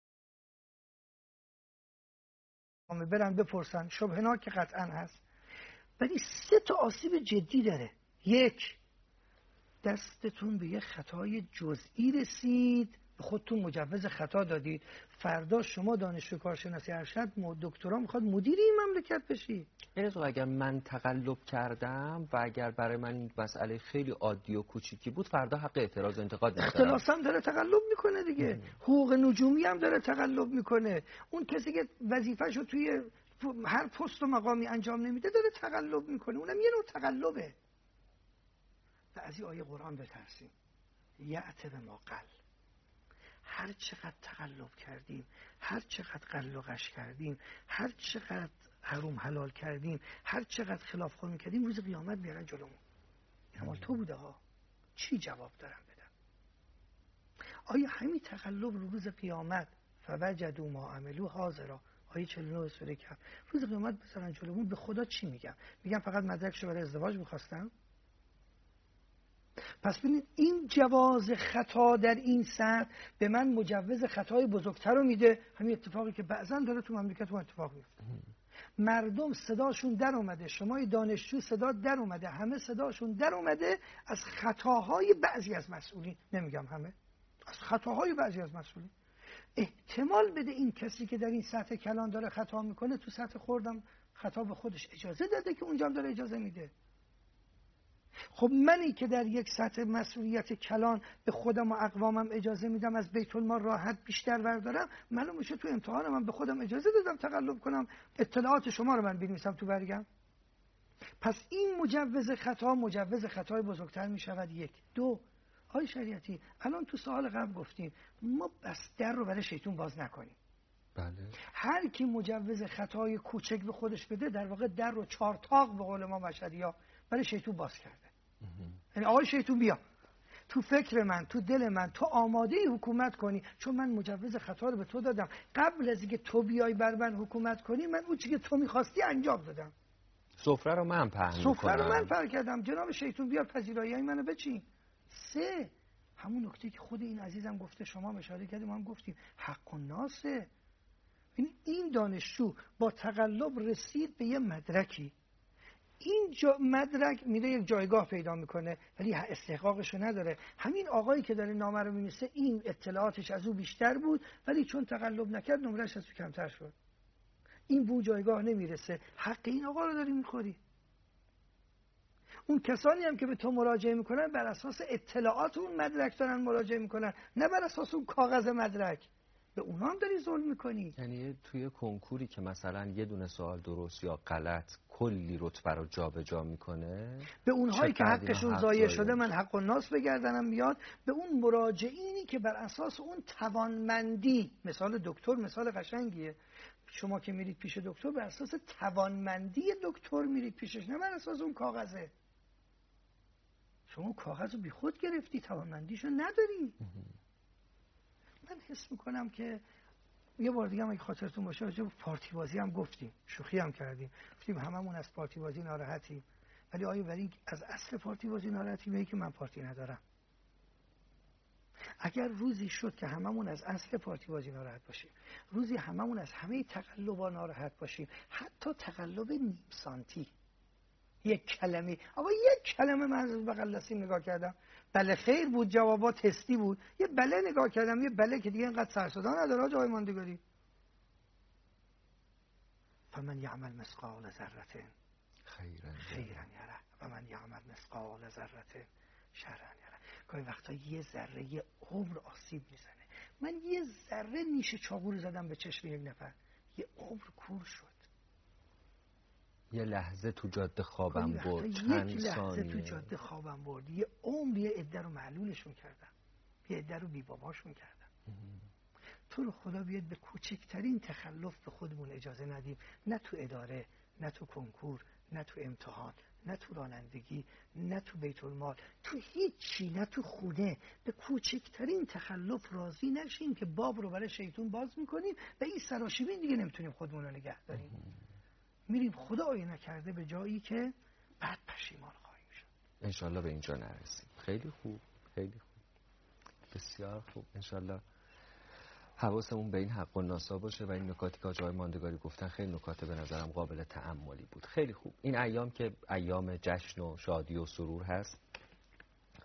برن بپرسن شبهناک که قطعا هست، ولی سه تا آسیب جدی داره. یک، دستتون به یه خطای جزئی رسید به خودتون مجوز خطا دادید، فردا شما دانشجو کارشناسی ارشد دکترا میخواد مدیر این مملکت بشی. یعنی تو اگر من تقلب کردم و اگر برای من این مسئله خیلی عادی و کوچیکی بود، فردا حق اعتراض و انتقاد ندارم. اختلاس هم داره تقلب میکنه دیگه. ام. حقوق نجومی هم داره تقلب میکنه. اون کسی که وظیفه‌شو توی هر پست و مقامی انجام نمیده داره تقلب میکنه، اونم یه نوع تقلبه. و از این آیه قرآن بترسیم. یعتب ما قل. هر چقدر تقلب کردیم، هر چقدر قل و غش کردیم، هر چقدر حروم حلال کردیم، هر چقدر خلاف خواهی کردیم، روز قیامت بیارن جلومون. این مال تو بوده ها. چی جواب دارم بدم؟ آیا همین تقلب رو روز قیامت فوجدوا ما عملوا حاضرا، آیه چهل و نه سوره کهف، روز قیامت بذارن جلومون، به خدا چی میگم؟ میگم فقط مدرکشو برای ازدواج میخواستم؟ پس ببینید این جواز خطا در این سطح به من مجوز خطای بزرگتر رو میده. همین اتفاقی که بعضا داره تو مملکت ما اتفاق میفته. مردم صداشون در اومده، شما دانشجو صدا در اومده، همه صداشون در اومده از خطاهای بعضی از مسئولین، نمیگم همه، از خطاهای بعضی از مسئولین. احتمال بده این کسی که در این سطح کلان داره خطا میکنه، تو سطح خوردم خطا به خودش اجازه داده که اونجا هم داره اجازه میده. خب منی که در یک سطح مسئولیت کلان به خودم و اقوامم اجازه میدم از بیت المال راحت بیشتر بردارم، معلوم میشه تو امتحان من به خودم اجازه دادم تقلب کنم، اطلاعات شما رو من بنویسم تو برگم. پس این مجوز خطا مجوز خطای بزرگتر میشود. یک. دو، آی شریعتی الان تو سوال قبل گفتیم ما بس در رو برای شیطون باز نکنیم. بله. هر کی مجوز خطای کوچک به خودش بده، در واقع در رو چهار تاق به قول ما مشهدی‌ها برای شیطون باز کرده. یعنی آقای شیطون بیا تو فکر من، تو دل من، تو آماده ای حکومت کنی، چون من مجوز خطا رو به تو دادم. قبل از اینکه تو بیای بر من حکومت کنی، من اون چیزی که تو می‌خواستی انجام دادم. سفره رو من پهن می‌کنم. سفره رو من پر کردم. جناب شیطون بیا پذیرایی منو بچین. سه، همون نکته که خود این عزیزم گفته، شما اشاره کردیم، ما هم گفتیم، حق الناس. یعنی این دانشجو با تقلب رسید به یه مدرکی، این جا مدرک میره یک جایگاه پیدا میکنه ولی استحقاقشو نداره. همین آقایی که داره نامه رو می‌نویسه این اطلاعاتش از او بیشتر بود ولی چون تقلب نکرد نمرش از او کمتر شد. این به جایگاه نمیرسه. حق این آقا رو داری میخوری. اون کسانی هم که به تو مراجعه میکنن بر اساس اطلاعات اون مدرک دارن مراجعه میکنن، نه بر اساس اون کاغذ مدرک. به اونا هم داری ظلم میکنی. یعنی توی کنکوری که مثلا یه دونه سوال درست یا غلط کلی رتبه رو جابجا میکنه، به اونهایی که حقشون ضایع شده من حق الناس بگردنم میاد. به اون مراجعینی که بر اساس اون توانمندی، مثال دکتر مثال قشنگیه، شما که میرید پیش دکتر بر اساس توانمندی دکتر میرید پیشش، نه بر اساس اون کاغذه. شما کاغذ رو بی خود گرفتی، توانمندیشو نداری. من حس میکنم که یه بار دیگه هم اگه خاطرتون باشه راجع به پارتی بازی هم گفتیم، شوخی هم کردیم، گفتیم هممون از پارتی بازی ناراحتیم، ولی آیا ولی از اصل پارتی بازی ناراحتیم یا که من پارتی ندارم؟ اگر روزی شد که هممون از اصل پارتی بازی ناراحت باشیم، روزی هممون از همه تقلبا ناراحت باشیم، حتی تقلب نیم سانتی، یک کلمه، آقا یک کلمه من از بغل دستیم نگاه کردم، بله خیر بود، جوابات تستی بود، یه بله نگاه کردم، یه بله که دیگه اینقدر سر صدا نداره آقای ماندگاری. فمن یعمل مثقال ذره خیرا خیرا یره و من یعمل مثقال ذره شرا یره. گاهی وقتا یه ذره یه عمر آسیب میزنه. من یه ذره نیش چاقو رو زدم به چشم یک نفر، یه عمر کور شد. یه لحظه تو جاده خوابم برد، یک لحظه تو جاده خوابم برد، یه عمر یه عده رو معلولشون کردم، یه عده رو بی باباشون کردم. تو رو خدا بیاد به کوچکترین تخلف به خودمون اجازه ندیم، نه تو اداره، نه تو کنکور، نه تو امتحان، نه تو رانندگی، نه تو بیت المال، تو هیچی، نه تو خونه. به کوچکترین تخلف راضی نشیم که باب رو برای شیطون باز میکنیم و این سراشیبین دیگه نمیتونیم خودمون رو نگه داریم. میریم خدایی نکرده به جایی که بعد پشیمان خواهیم شد. انشالله به اینجا نرسیم. خیلی خوب، خیلی خوب، بسیار خوب. انشالله حواسمون به این حق الناسا باشه و این نکاتی که آقای ماندگاری گفتن خیلی نکات به نظرم قابل تأملی بود. خیلی خوب. این ایام که ایام جشن و شادی و سرور هست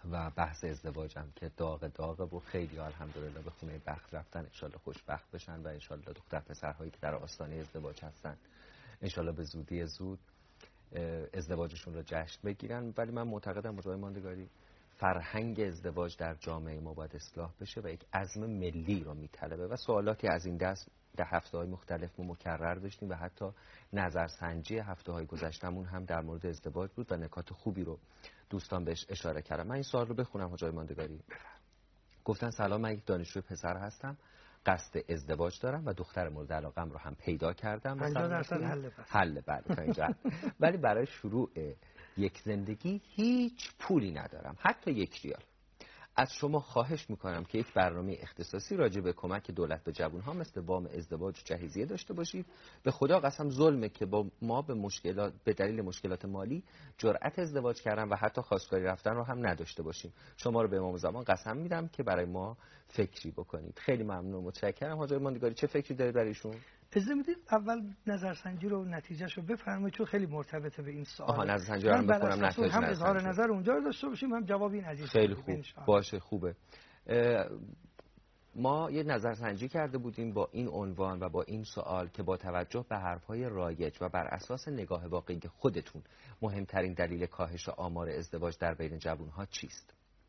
و بحث ازدواجم که داغ داغه و خیلی الحمدلله به خونه بخت رفتن، انشالله خوشبخت بشن و انشالله دختر پسرهایی که در آستانه ازدواج هستن انشالله به زودی زود ازدواجشون رو جشن بگیرن. ولی من معتقدم آقای ماندگاری فرهنگ ازدواج در جامعه ما باید اصلاح بشه و یک عزم ملی رو میطلبه و سوالاتی از این دست در هفته‌های مختلف ما مکرر داشتیم و حتی نظرسنجی هفته‌های گذشتمون هم در مورد ازدواج بود و نکات خوبی رو دوستان بهش اشاره کردن. من این سوال رو بخونم آقای ماندگاری. گفتن سلام، من یک دانشجوی پسر هستم، قصد ازدواج دارم و دختر مورد علاقم رو هم پیدا کردم. پنجاه درصد حل پس حل بله تا اینجا. ولی برای شروع یک زندگی هیچ پولی ندارم، حتی یک ریال. از شما خواهش میکنم که یک برنامه اختصاصی راجع به کمک دولت به جوانها مثل وام ازدواج و جهیزیه داشته باشید. به خدا قسم ظلمه که با ما به مشکلات به دلیل مشکلات مالی جرأت ازدواج کردن و حتی خواستگاری رفتن رو هم نداشته باشیم. شما رو به امام زمان قسم میدم که برای ما فکری بکنید. خیلی ممنون، متشکرم. حاج ماندگاری چه فکری دارید برای ایشون؟ اجازه میدید اول نظرسنجی رو نتیجهشو بفرمایید چون خیلی مرتبطه به این سوال. آها نظرسنجی رو بخونم نتیجه هم اظهار نظر اونجا رو داشته باشیم هم جواب این عزیز. خیلی خوب باشه، خوبه. ما یه نظرسنجی کرده بودیم با این عنوان و با این سوال که با توجه به حرف‌های رایج و بر اساس نگاه واقعی خودتون مهمترین دلیل کاهش آمار ازدواج در بین جوانها چیست؟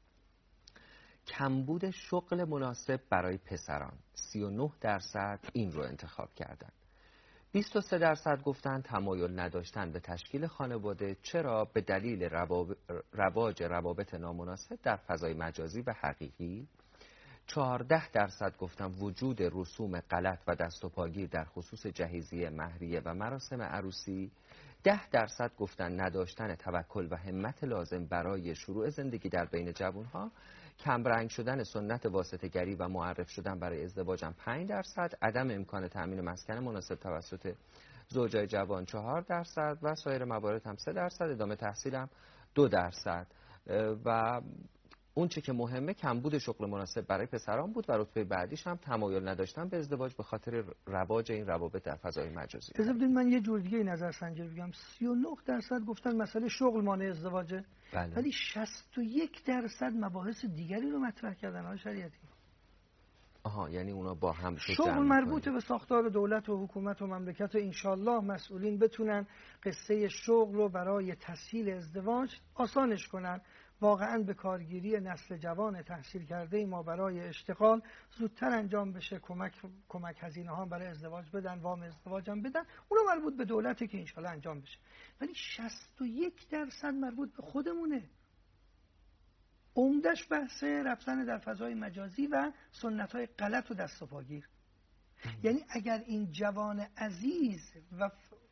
کمبود شغل مناسب برای پسران سی و نه درصد این رو انتخاب کردن. بیست و سه درصد گفتن تمایل نداشتن به تشکیل خانواده، چرا؟ به دلیل رواج روابط نامناسب در فضای مجازی و حقیقی. چهارده درصد گفتن وجود رسوم غلط و دست و پاگیر در خصوص جهیزیه، مهریه و مراسم عروسی. ده درصد گفتن نداشتن توکل و همت لازم برای شروع زندگی در بین جوانها. کمرنگ شدن سنت واسطه‌گری و معرف شدن برای ازدواجم پنج درصد. عدم امکان تامین مسکن مناسب توسط زوجای جوان چهار درصد و سایر موارد هم سه درصد. ادامه تحصیلم دو درصد. و اون چه که مهمه کمبود شغل مناسب برای پسران بود و رتبه بعدیش هم تمایل نداشتن به ازدواج به خاطر رواج این روابط در فضای مجازی. اجازه بدید من یه جور دیگه نظرسنجی بگم. سی و نه درصد گفتن مسئله شغل مانع ازدواجه. بله. ولی شصت و یک درصد مباحث دیگری رو مطرح کردن های شریعتی. آها، یعنی اونا با هم شغل مربوط به ساختار دولت و حکومت و مملکت و انشالله مسئولین بتونن قصه شغل رو برای تسهیل ازدواج آسانش کنن. واقعا به کارگیری نسل جوان تحصیل کرده ما برای اشتغال زودتر انجام بشه. کمک کمک هزینه ها برای ازدواج بدن، وام ازدواج هم بدن. اونا مربوط به دولته که انشالله انجام بشه. ولی شصت و یک درصد مربوط به خودمونه. عمدش بحث رفتن در فضای مجازی و سنت‌های غلط و دست و پاگیر. یعنی اگر این جوان عزیز و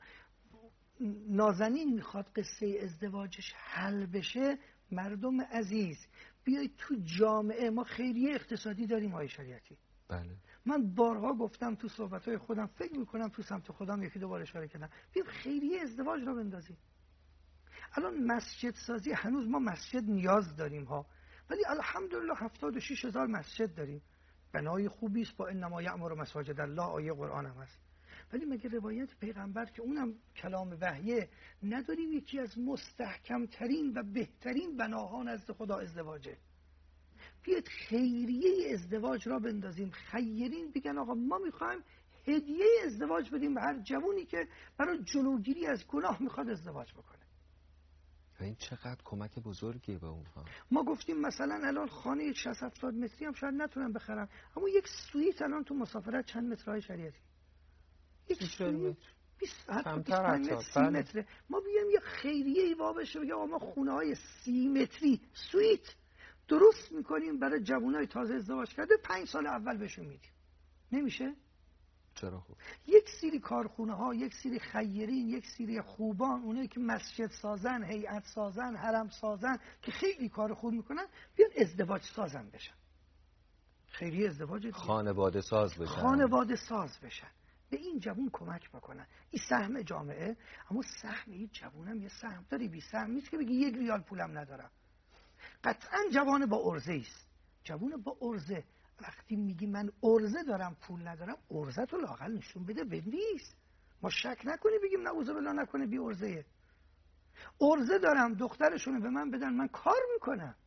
نازنین میخواد قصه ازدواجش حل بشه، مردم عزیز بیایید تو جامعه. ما خیریه اقتصادی داریم های شریعتی. بله. من بارها گفتم تو صحبت‌های خودم، فکر میکنم تو سمت خودم یکی دو بار اشاره کردم، بیایم خیریه ازدواج را بندازیم. الان مسجد سازی، هنوز ما مسجد نیاز داریم ها، ولی الحمدلله هفتاد و شش هزار مسجد داریم. بنای خوبی است، با انما یعمر مساجد الله آیه قرآن هم هست. ولی مگه روایت پیغمبر که اونم کلام وحیه نداریم یکی از مستحکم ترین و بهترین بناها نزد خدا ازدواجه؟ بیاید خیریه ازدواج را بندازیم. خیرین بگن آقا ما میخوایم هدیه ازدواج بدیم به هر جوونی که برای جلوگیری از گناه میخواد ازدواج بکنه. و این چقدر کمک بزرگیه به اونها. ما گفتیم مثلا الان خانه شصت هفتاد متری هم شاید نتونن بخرن، اما یک سویت الان تو مسافرت چند مترهای شریعتی؟ یک سویت بیست متر سی متره. ما بیایم یه خیریه ای وا بشه بگم آقا ما خونه های سی متری سویت درست میکنیم برای جوانای تازه ازدواج کرده، پنج سال اول بهشون میدیم. نمیشه؟ چرا خوب؟ یک سری کارخونه ها، یک سری خیرین، یک سری خوبان، اونایی که مسجد سازن، هیئت سازن، حرم سازن که خیلی کار خوب میکنن، بیان ازدواج سازن بشن. خیریه ازدواج دیگه. خانواده ساز بشن. خانواده ساز بشن. به این جوون کمک بکنن. این سهم جامعه، اما سهم این جوونم یه سهم داری، بی سهم نیست که بگی یک ریال پولم ندارم. قطعا جوان با عرضه است. جوون با عرضه وقتی میگی من عرضه دارم پول ندارم، عرضه تو لااقل نشون بده بنویس. ما شک نکنی بگیم نعوذ بالله نکنه بی عرضه. عرضه دارم دخترشونه به من بدن، من کار میکنم.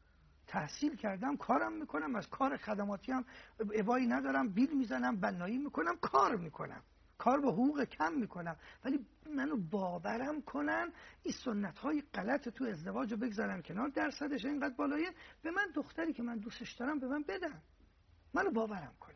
تحصیل کردم، کارم میکنم، از کار خدماتی هم ابایی ندارم، بیل میزنم، بنایی میکنم، کار میکنم، کار با حقوق کم میکنم، ولی منو باورم کنن این سنت های غلط تو ازدواج رو بگذارن کنار، درصدش اینقدر بالایه، به من دختری که من دوستش دارم به من بدن، منو باورم کنن.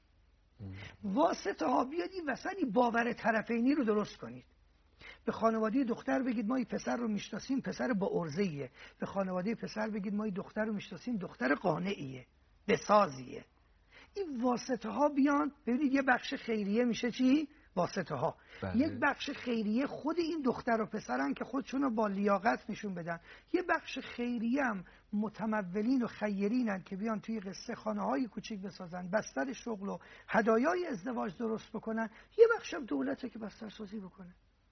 واسطه ها بیاد این وسط باور طرفینی رو درست کنید. به خانواده دختر بگید ما این پسر رو میشناسیم، پسر با عرضه‌ایه. به خانواده پسر بگید ما این دختر رو میشناسیم، دختر قانعیه، بسازیه. این واسطه ها بیان. ببینید یه بخش خیریه میشه چی؟ واسطه ها. بله. یک بخش خیریه خود این دختر و پسرن که خودشون رو با لیاقت نشون بدن. یه بخش خیریه هم متمولین و خیرینن که بیان توی قصه خانه های کوچیک بسازن، بستر شغل و هدایای ازدواج درست بکنن. یه بخش هم دولته که بستر سازی بکنه.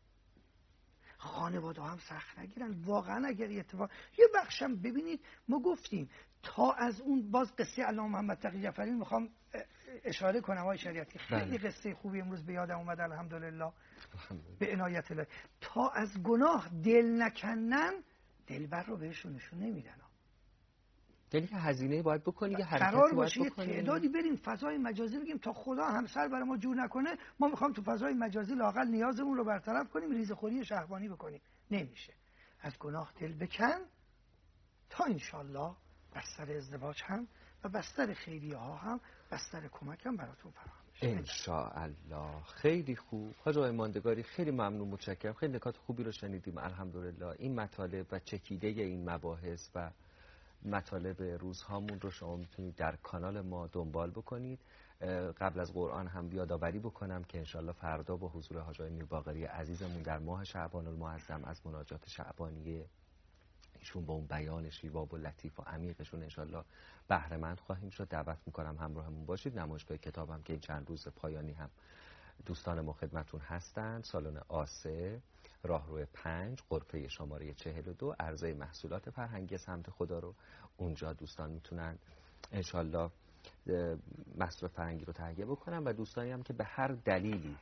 خانواده هم سخت نگیرن. واقعا اگر یه اتفاق، یه بخشم ببینید ما گفتیم تا از اون باز قصه علامه محمد تقی جعفری میخوام اشاره کنم های شریعتی، خیلی قصه خوبی امروز به یادم اومد الحمدلله به عنایت الله. تا از گناه دل نکنن دلبر رو بهشون نشون نمیدن. یعنی که هزینه باید بکنی، یه حرکتی قرار باید باشه بکنی. یه تعدادی بریم فضای مجازی بگیم تا خدا همسر برای ما جور نکنه ما میخوام تو فضای مجازی لااقل نیازمون رو برطرف کنیم، ریزخوری شهوانی بکنیم. نمیشه. از گناه دل بکن تا انشالله بستر ازدواج هم و بستر خیریه ها هم بستر کمک هم براتون فراهم میشه انشاءالله. خیلی خوب حاج آقای ماندگاری، خیلی ممنون، متشکرم. خیلی نکات خوبی رو شنیدیم الحمدلله. این مطالب و چکیده این مباحث و مطالب روزهامون رو شما میتونید در کانال ما دنبال بکنید. قبل از قرآن هم یادآوری بکنم که انشالله فردا با حضور حاج آقای میرباقری عزیزمون در ماه شعبان المعظم از مناجات شعبانیه ایشون با اون بیان شیوا و لطیف و عمیقشون انشالله بهره مند خواهیم شد. دعوت میکنم همراهمون باشید. نمایشگاه کتابم که این چند روز پایانی هم دوستان ما خدمتون هستند. سالن آسه، راهرو پنج، غرفه شماره چهل و دو، عرضه محصولات فرهنگی سمت خدا رو اونجا دوستان میتونن انشالله محصول فرهنگی رو تهیه بکنن. و دوستانی هم که به هر دلیلی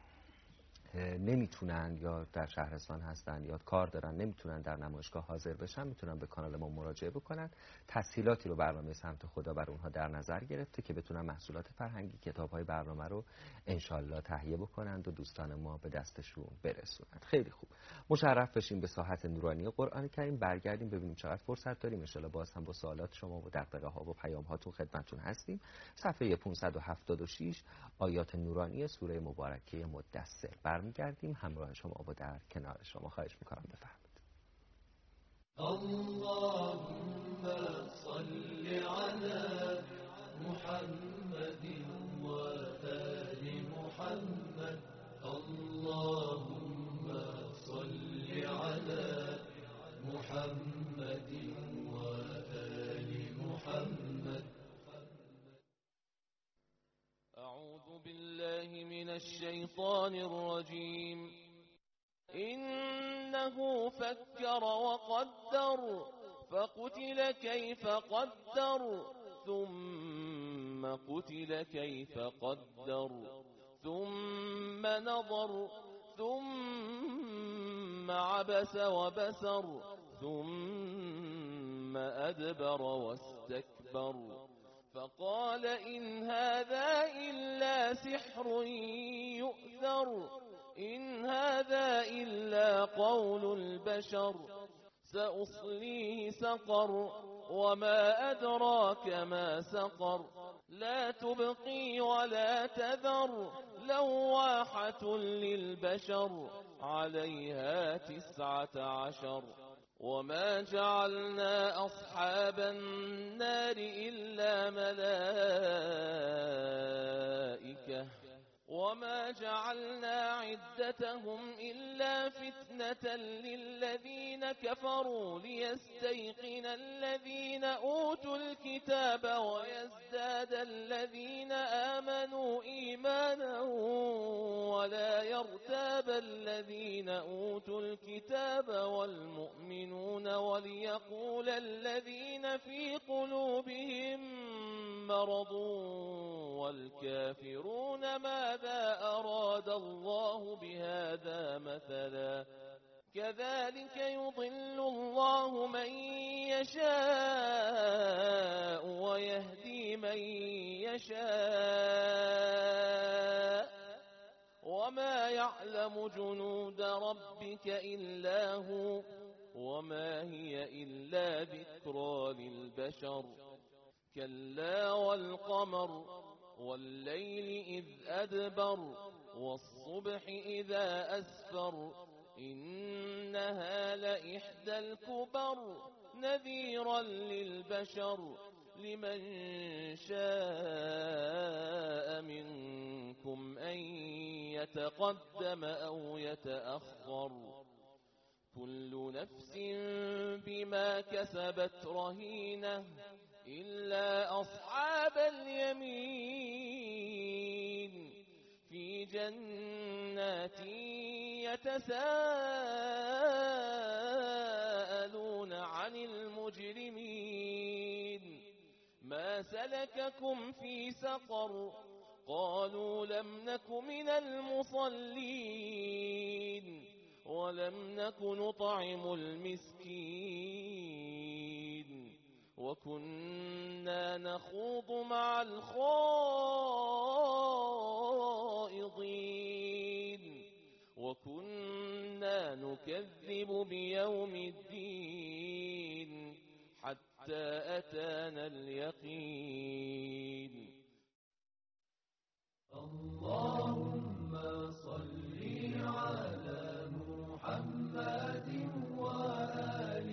نمیتونن یا در شهرستان هستن یا کار دارن نمیتونن در نمایشگاه حاضر بشن، میتونن به کانال ما مراجعه بکنن. تسهیلاتی رو برنامه سمت خدا بر اونها در نظر گرفته که بتونن محصولات فرهنگی، کتاب‌های برنامه رو انشالله تهیه بکنند و دوستان ما به دستشون برسونند. خیلی خوب. مشرف بشیم به ساحت نورانی قرآن کریم. برگردیم ببینیم چقدر فرصت داریم. انشالله باز هم با سوالات شما و دغدغه‌ها و پیام‌هاتون خدمتتون هستیم. صفحه پانصد و هفتاد و شش آیات نورانی سوره مبارکه مدثر. برمیگردیم همراه شما و در کنار شما. خواهش میکنم بفرمایید. اللهم صل علی محمد و آل محمد. اللهم صل علی محمد و آل محمد. أعوذ بالله من الشيطان الرجيم. إنه فكر وقدر فقتل كيف قدر ثم قتل كيف قدر ثم نظر ثم عبس وبسر ثم أدبر واستكبر فقال إن هذا إلا سحر يؤثر إن هذا إلا قول البشر سأصليه سقر وما أدراك ما سقر لا تبقي ولا تذر لواحة للبشر عليها تسعة عشر وما جعلنا أصحاب النار إلا ملائكة وما جعلنا عدتهم إلا فتنة للذين كفروا ليستيقن الذين أوتوا الكتاب ويزداد الذين آمنوا إيمانا ولا يرتاب الذين أوتوا الكتاب والمؤمنون وليقول الذين في قلوبهم مرض والكافرون ماذا أراد الله بهذا مثلا كذلك يضل الله من يشاء ويهدي من يشاء وما يعلم جنود ربك إلا هو وما هي إلا ذكرى للبشر كلا والقمر والليل إذ أدبر والصبح إذا أسفر إنها لإحدى الكبر نذيرا للبشر لمن شاء منكم أن يتقدم أو يتأخر كل نفس بما كسبت رهينة إلا أصحاب اليمين في جنات يتساءلون عن المجرمين ما سلككم في سقر قالوا لم نك من المصلين ولم نك نطعم المسكين وكنا نخوض مع الخائضين وكنا نكذب بيوم الدين حتى أتانا اليقين اللهم صل على محمد وآل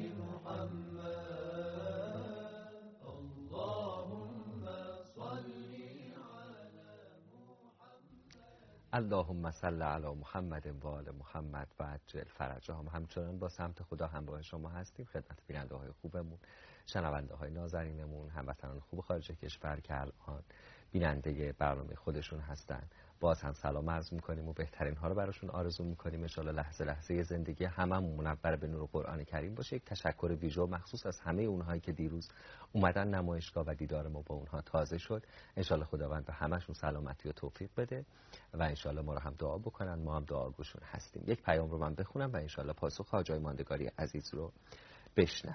محمد اللهم صل على محمد اللهم صل علی محمد و آل محمد و عجل فرجهم. همچنان با سمت خدا همراه شما هستیم. خدمت بیننده های خوبمون، شنونده های نازنینمون، هموطنان خوب خارج کشور که الان بیننده برنامه خودشون هستن، باز هم سلام عرض میکنیم و بهترین ها رو براشون آرزو میکنیم. ان شاءالله لحظه لحظه زندگی هممون منور به نور قرآن کریم باشه. یک تشکر ویژه مخصوص از همه اونهایی که دیروز اومدن نمایشگاه و دیدار ما با اونها تازه شد. ان شاءالله خداوند به همشون سلامتی و توفیق بده و ان شاءالله ما رو هم دعا بکنن، ما هم دعاگوشون هستیم. یک پیام رو من بخونم و ان شاءالله پاسخ حاجای ماندگاری عزیز رو بشنویم.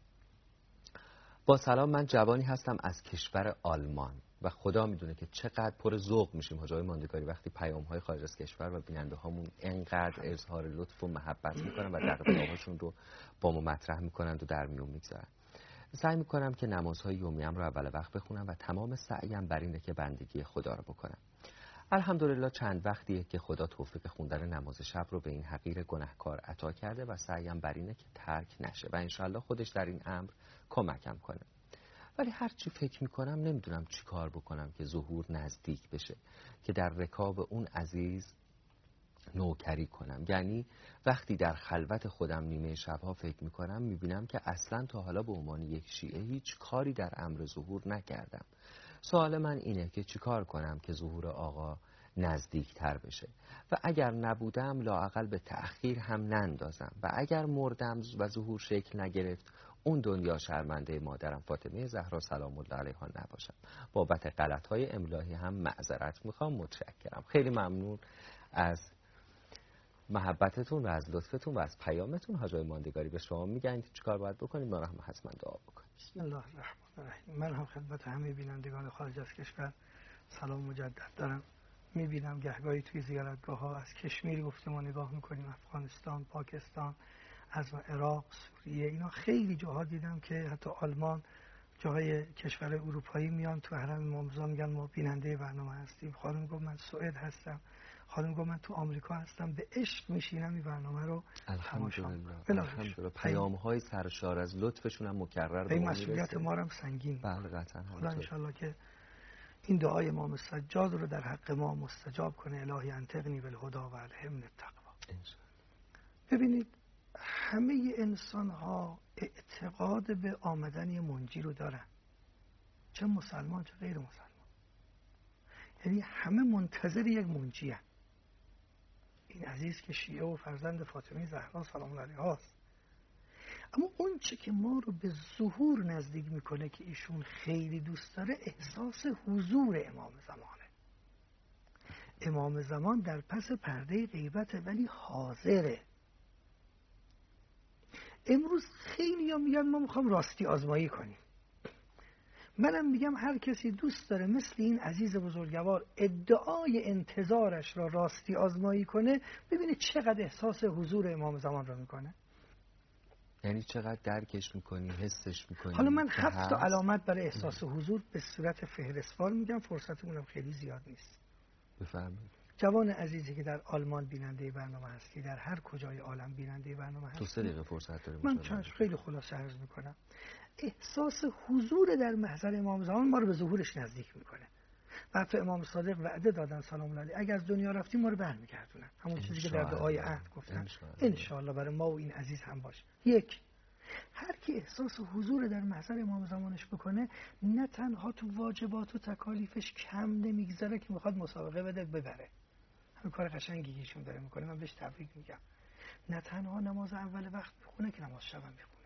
با سلام، من جوانی هستم از کشور آلمان و خدا میدونه که چقدر پر ذوق میشیم حاجای ماندگاری وقتی پیام های خارج از کشور و بیننده هامون انقدر اظهار لطف و محبت میکنن و دغدغه هاشون رو با ما مطرح میکنن و در میون میگذارن. سعی میکنم که نمازهای یومیم رو اول وقت بخونم و تمام سعیم بر اینه که بندگی خدا رو بکنم. الحمدلله چند وقتیه که خدا توفیق خوندن نماز شب رو به این حقیر گناهکار عطا کرده و سعیم بر اینه که ترک نشه و انشالله خودش در این امر کمکم کنه. ولی هر چی فکر میکنم نمیدونم چی کار بکنم که ظهور نزدیک بشه، که در رکاب اون عزیز نوکری کنم. یعنی وقتی در خلوت خودم نیمه شبها فکر میکنم میبینم که اصلا تا حالا به عنوان یک شیعه هیچ کاری در امر ظهور نکردم. سوال من اینه که چی کار کنم که ظهور آقا نزدیک تر بشه و اگر نبودم لااقل به تأخیر هم نندازم و اگر مردم و ظهور شکل نگرفت اون دنیا شرمنده مادرم فاطمه زهرا سلام الله علیها نباشم. بابت غلط‌های املایی هم معذرت میخوام. متشکرم. خیلی ممنون از محبتتون و از لطفتون و از پیامتون. حاجای ماندگاری به شما میگن که چیکار باید بکنیم؟ ما هم حتما دعا بکنیم. بسم الله الرحمن الرحیم. من هم خدمت همه بینندگان خارج از کشور سلام مجدد دارم. میبینم گهگاهی توی زیارتگاه ها از کشمیر گفته ما نگاه میکنیم، افغانستان، پاکستان، از عراق، سوریه، اینا خیلی جاها دیدم که حتی آلمان، جاهای کشور اروپایی میان تو حرم امام رضا میگن ما بیننده برنامه هستیم. خانم گفت من سوئد هستم، خانم گفت من تو آمریکا هستم. به عشق میشینم این برنامه رو تماشا کنم. الحمدلله. پیام های سرشار از لطفشون هم مکرر به ما میرسه. مسئولیت ما هم سنگین. بله قطعا. خدا ان شاء الله که این دعای امام سجاد رو در حق ما مستجاب کنه. الهی انطقنی بالهدی و الهمنی التقوا. ببینید همه انسان ها اعتقاد به آمدن یه منجی رو دارن، چه مسلمان چه غیر مسلمان. یعنی همه منتظر یک منجی هست. این عزیز که شیعه و فرزند فاطمه زهرا سلام الله علیها است. اما اون چه که ما رو به ظهور نزدیک میکنه که ایشون خیلی دوست داره، احساس حضور امام زمانه. امام زمان در پس پرده غیبته ولی حاضره. امروز خیلی ها میگن ما میخوام راستی آزمایی کنیم. منم میگم هر کسی دوست داره مثل این عزیز بزرگوار ادعای انتظارش را راستی آزمایی کنه، ببینه چقدر احساس حضور امام زمان رو میکنه. یعنی چقدر درکش میکنی، حسش میکنی. حالا من هفت تا علامت برای احساس حضور به صورت فهرستوار میگم، فرصتمونم خیلی زیاد نیست. بفرمایید. جوان عزیزی که در آلمان بیننده برنامه هستی، در هر کجای عالم بیننده برنامه هستی، تو سه دقیقه فرصت داریم. من چند خیلی خلاصه عرض میکنم. احساس حضور در محضر امام زمان ما رو به ظهورش نزدیک میکنه. حتی امام صادق وعده دادن سلام الله علیه اگر از دنیا رفتیم ما رو برمیگردونن، همون چیزی که در دعای عهد گفتن ان شاء الله برای ما و این عزیز هم باشه. یک، هر کی احساس حضور در محضر امام زمانش بکنه، نه تنها تو واجبات و تکالیفش کم نمیگذاره که میخواد مسابقه بده ببره. همین کار قشنگی ایشون داره میکنه، من بهش تبریک میگم. نه تنها نماز اول وقت میخونه که نماز شب هم میخونه.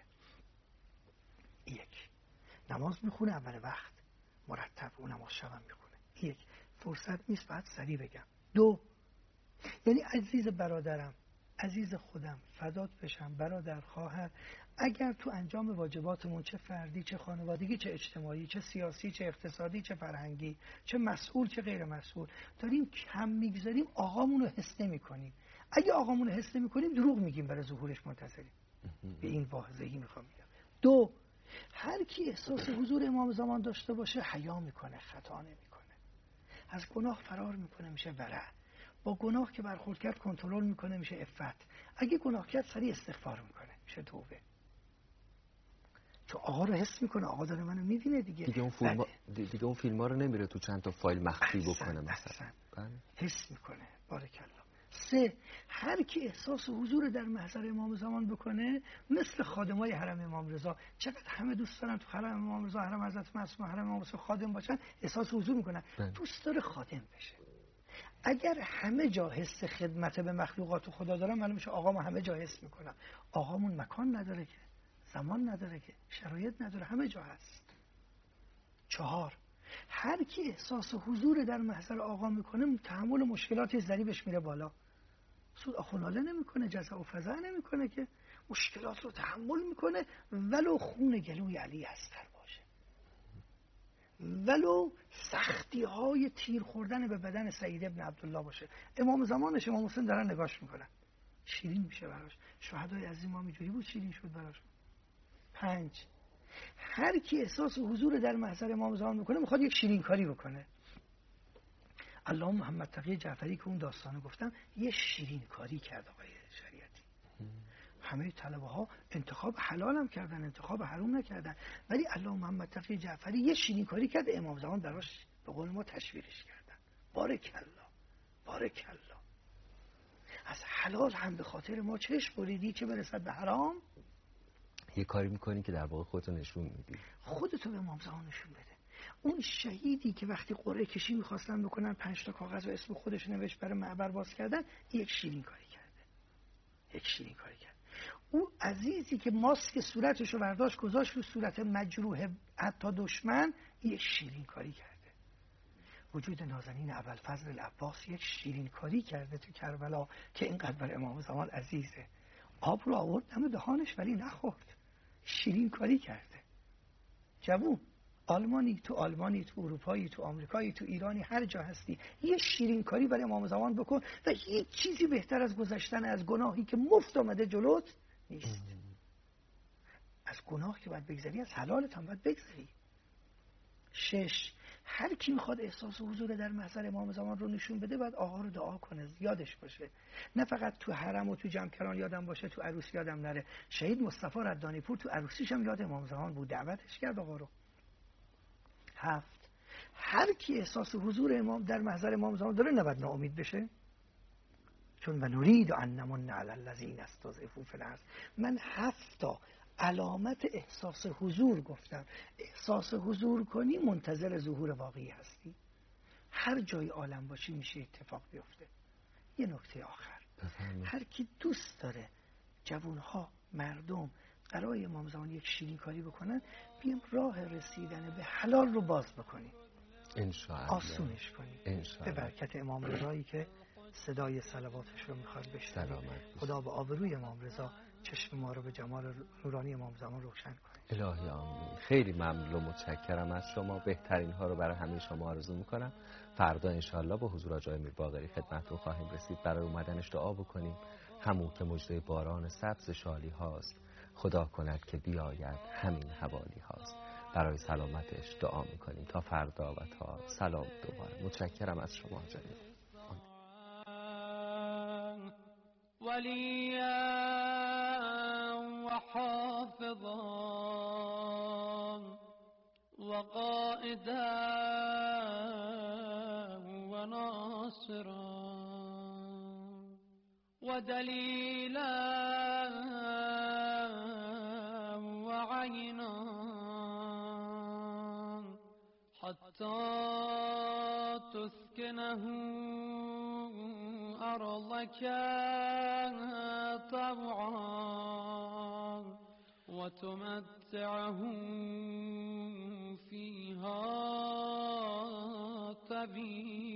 یک، نماز میخونه اول وقت مرتب، و نماز شب هم میخونه. یک، فرصت نیست بعد سریع بگم. دو، یعنی عزیز برادرم، عزیز خودم، فدات بشم برادر، خواهر، اگر تو انجام واجباتمون چه فردی چه خانوادگی چه اجتماعی چه سیاسی چه اقتصادی چه فرهنگی چه مسئول چه غیر مسئول داریم کم میگذاریم، آقامون رو حس نمی کنیم. اگه آقامون رو حس نمی کنیم دروغ میگیم، برای ظهورش منتظریم. به این واضحی میخوام بگم. دو، هر کی احساس حضور امام زمان داشته باشه حیا میکنه، خطا نمیکنه، از گناه فرار میکنه، میشه ورع. با گناه که برخورد کرد کنترل میکنه، میشه عفت. اگه گناه کرد سریع استغفار میکنه، میشه توبه. چون آقا رو حس میکنه، آقا داره منو میبینه دیگه. دیگه اون فیلم ها دیگه اون فیلم ها رو نمیره تو چند تا فایل مخفی بکنه مثلا. حس میکنه. بارکالله. سه، هر کی احساس حضور در محضر امام زمان بکنه، مثل خادمای حرم امام رضا، چقدر همه دوست دارن تو حرم امام رضا، حرم حضرت معصومه، حرم امام رضا خادم باشن، احساس حضور میکنن. دوست داره خادم بشه. اگر همه جا حس خدمت به مخلوقات خدا دارن، معلوم میشه آقا ما همه جا حس میکنن. آقامون مکان نداره که، زمان نداره که، شرایط نداره، همه جا هست. چهار، هر کی احساس حضور در محضر آقا میکنه، تحمل مشکلات ضریبش میره بالا. سود آخوناله نمیکنه، جزع و فضع نمیکنه، که مشکلات رو تحمل میکنه، ولو خون گلوی علی هستر باشه، ولو سختی های تیر خوردن به بدن سعید ابن عبدالله باشه. امام زمانش امام حسین دارن نگاش میکنن، شیرین میشه براش. شهدای عزیز ما اینجوری بود، شیرین شد براش. پنج، هر کی احساس حضور در محضر امام زمان میکنه، میخواد یک شیرین کاری بکنه. علامه محمد تقی جعفری که اون داستانو گفتم، یه شیرین کاری کرد آقای شریعتی. همه طلبه ها انتخاب حلال هم کردن، انتخاب حرام نکردن، ولی علامه محمد تقی جعفری یه شیرین کاری کرد، امام زمان براش به قول ما تشویقش کردن. بارک الله، بارک الله. از حلال هم به خاطر ما چشم بریدی که برسد به حرام. یه کاری میکنی که در واقع خودتو نشون میدی، خودتو به امام زمان نشون بده. اون شهیدی که وقتی قرعه کشی میخواستن بکنن، پنج تا کاغذ و اسم خودش نوشت برای معبر باز کردن، یک شیرین کاری کرده، یک شیرین کاری کرد. اون عزیزی که ماسک صورتش رو برداشت گذاشت رو صورت مجروح حتی دشمن، یک شیرین کاری کرده. وجود نازنین ابوالفضل العباس یک شیرین کاری کرده تو کربلا که اینقدر بر امام زمان عزیزه. آب رو آورد دم دهانش ولی نخورد، شیرین کاری کرده. جوون، آلمانی، تو آلمانی، تو اروپایی، تو آمریکایی، تو ایرانی، هر جا هستی، یه شیرین کاری برای امام زمان بکن و هیچ چیزی بهتر از گذشتن از گناهی که مفت آمده جلوت نیست. از گناه که باید بگذری، از حلالت هم باید بگذری. شش، هر کی میخواد احساس حضور در محضر امام زمان رو نشون بده، باید آقا رو دعا کنه، یادش باشه. نه فقط تو حرم و تو جمکران یادم باشه، تو عروسی یادم نره. شهید مصطفی ردانی پور تو عروسیش هم یاد امام زمان بود، دعوتش کرد آقا رو. هفت، هر کی احساس حضور امام در محضر امام زمان داره، نباید ناامید بشه، چون و نرید ان نمن علی الذین استضعفوا فی الارض. من هفت تا علامت احساس حضور گفتم. احساس حضور کنی، منتظر ظهور واقعی هستی. هر جای عالم باشی میشه اتفاق بیفته. یه نکته آخر، هر کی دوست داره جوانها، مردم برای امام زمان یک شیرین کاری بکنن، بیام راه رسیدن به حلال رو باز بکنیم، انشاءالله آسونش کنیم، به برکت امام رضایی که صدای صلواتش رو میخوایم بشنویم. سلامت. خدا به آبروی امام رضا چشم ما رو به جمال نورانی امام زمان روشن کنه. الهی آمین. خیلی ممنون و متشکرم از شما. بهترین ها رو برای همه شما آرزو میکنم. فردا انشالله با حضور آقای امیر باقری خدمتتون خواهیم رسید. برای اومدنش دعا بکنیم. همون که مژده باران سبز شالی هاست، خدا کند که بیاید همین حوالی هاست. برای سلامتش دعا میکنیم. تا فردا و تا سلام دوباره. متشکرم از شما جلیل. وليا وحافظا وقائدا وناصرا ودليلا وعينا حتى تسكنه أرضك طوعا وتمتعه فيها طبيعا